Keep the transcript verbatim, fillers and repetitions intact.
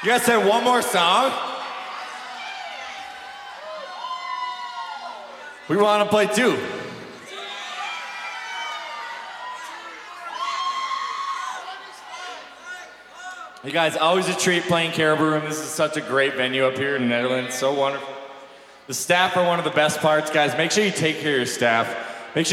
You guys said one more song? We want to play two. You guys, always a treat playing Caribou Room. This is such a great venue up here in the Netherlands. So wonderful. The staff are one of the best parts, guys. Make sure you take care of your staff.